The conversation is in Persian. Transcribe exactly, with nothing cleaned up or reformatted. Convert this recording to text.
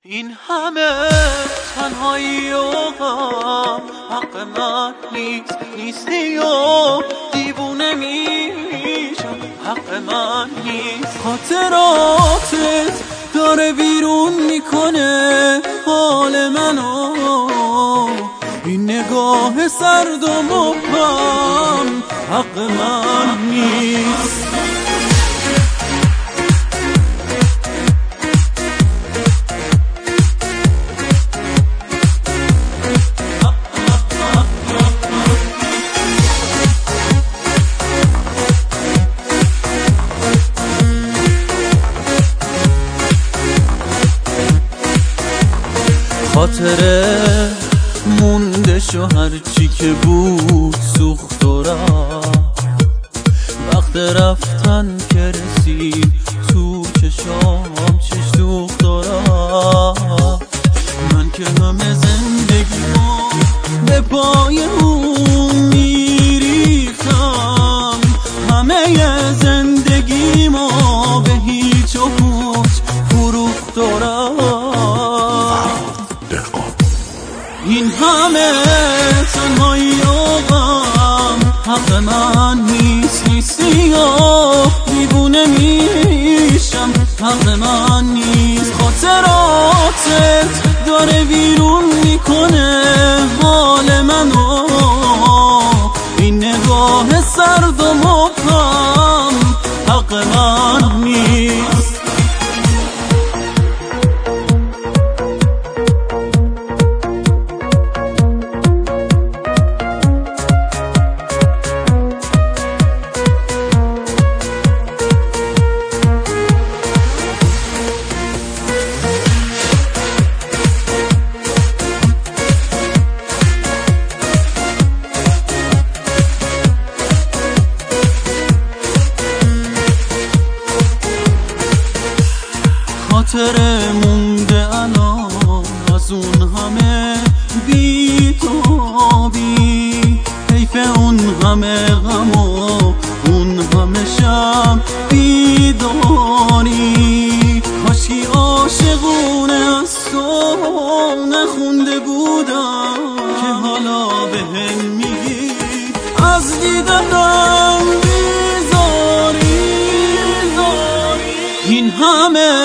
این همه تنهایی و غم حق من نیست، نیستی و دیوونه میشم، حق من نیست. خاطراتت داره بیرون میکنه حال منو، این نگاه سرد و مبهم حق من نیست. خاطره مونده شو هرچی که بود سوخت و رفت، وقت رفتن که رسید تو چشام چش دوخت و رفت. من که همه زندگیمو به پای اون میریختم، همه زندگیمو به هیچ و پوچ فروخت و رفت. این همه تنهایی و غم حق من نیست، نیستی و دیوونه میشم حق من نیست. خاطراتت داره ویرون میکنه حال منو، این نگاه سرد و مبهم حق من نیست. خاطره مونده الان از اون همه بیتابی، حیف اون همه غم و اون همه شب بیداری. کاشکی عاشقونه از تو نخونده بودم که حالا بهم میگی از دیدنم بیزاری. این همه